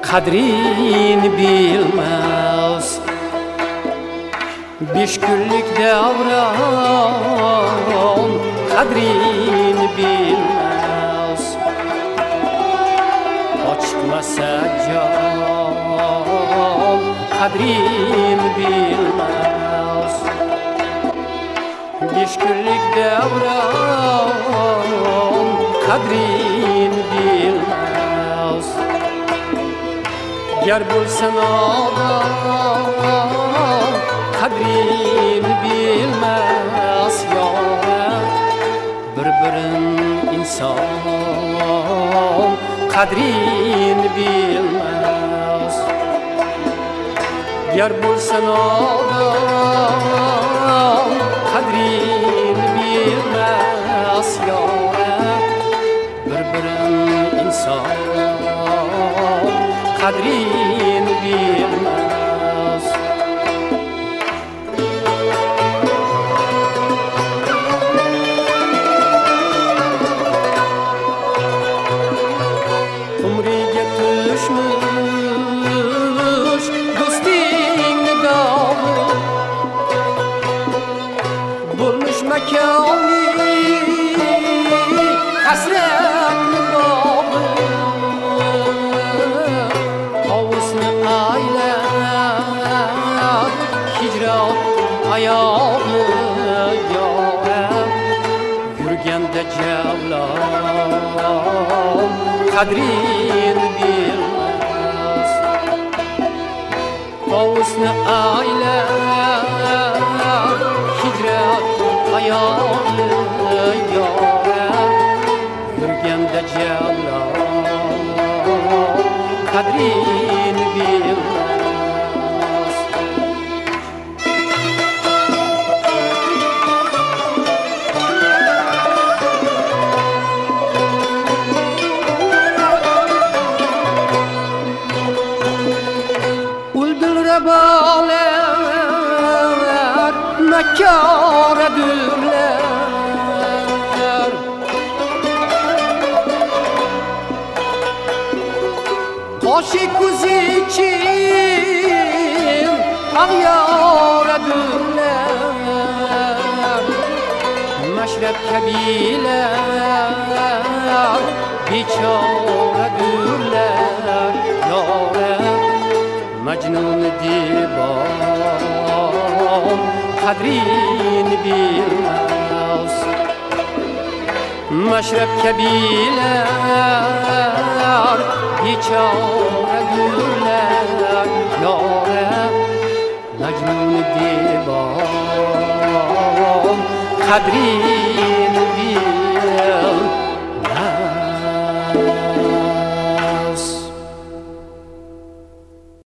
qadrin bilmez. 5 kunlik davron qadrin bilmez. Ochiqmasa jon qadrin bilmez. 5 kunlik davron qadrin bilmez. Ger bo'lsan odam qadrin bilmez. Yo'q bir-birin inson qadrin bilmez. Ger bo'lsan odam qadrin bilmez. Yo'q bir-birin inson qadrin bilmez. Umriga tushmuş do'stingni dog'i, bo'lmuş makonli hasratni bog'i. Hovusni aylab hijron oyog'i yorab yurganda javlon qadrin bilmez. Hovusni aylab hijron oyog'i yorab yurganda javlon qadrin bilmez. Bolar nakaradurlar, qoshi ko'zi için ag'yoradurlar. Mashrab kabilar bechoradurlar. Yorab Majnun divon qadrin bilmez. Mashrab kabilar bechoradurlar. Yorab Majnun divon qadrin bilmez.